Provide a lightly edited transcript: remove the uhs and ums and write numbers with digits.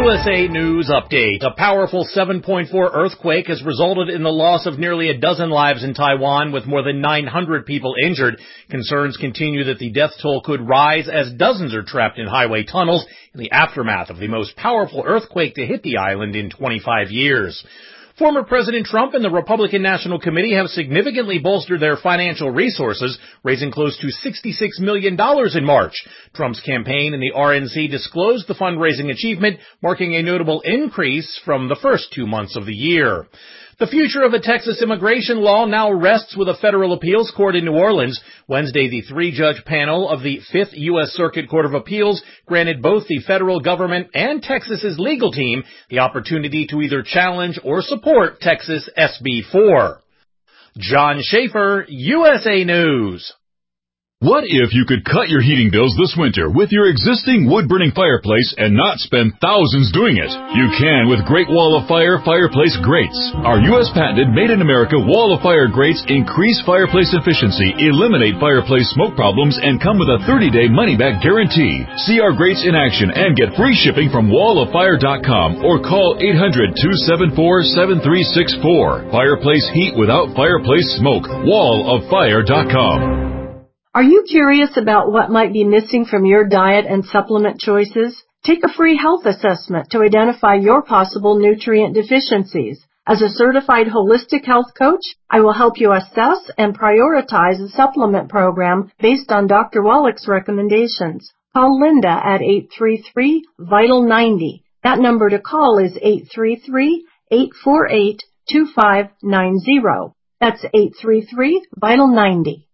USA News Update. A powerful 7.4 earthquake has resulted in the loss of nearly a dozen lives in Taiwan, with more than 900 people injured. Concerns continue that the death toll could rise as dozens are trapped in highway tunnels in the aftermath of the most powerful earthquake to hit the island in 25 years. Former President Trump and the Republican National Committee have significantly bolstered their financial resources, raising close to $66 million in March. Trump's campaign and the RNC disclosed the fundraising achievement, marking a notable increase from the first 2 months of the year. The future of a Texas immigration law now rests with a federal appeals court in New Orleans. Wednesday, the 3-judge panel of the 5th U.S. Circuit Court of Appeals granted both the federal government and Texas's legal team the opportunity to either challenge or support Texas SB 4. John Schaefer, USA News. What if you could cut your heating bills this winter with your existing wood-burning fireplace and not spend thousands doing it? You can with Great Wall of Fire fireplace grates. Our U.S. patented made-in-America Wall of Fire grates increase fireplace efficiency, eliminate fireplace smoke problems, and come with a 30-day money-back guarantee. See our grates in action and get free shipping from walloffire.com or call 800-274-7364. Fireplace heat without fireplace smoke. walloffire.com. Are you curious about what might be missing from your diet and supplement choices? Take a free health assessment to identify your possible nutrient deficiencies. As a certified holistic health coach, I will help you assess and prioritize a supplement program based on Dr. Wallach's recommendations. Call Linda at 833-VITAL-90. That number to call is 833-848-2590. That's 833-VITAL-90.